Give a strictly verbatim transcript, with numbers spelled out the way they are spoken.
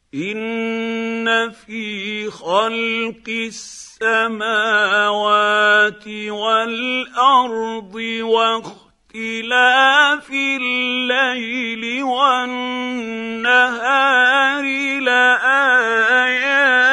إِنَّ فِي خَلْقِ السَّمَاوَاتِ وَالْأَرْضِ وَاخْتِلَافِ اللَّيْلِ وَالنَّهَارِ لَآيَاتٍ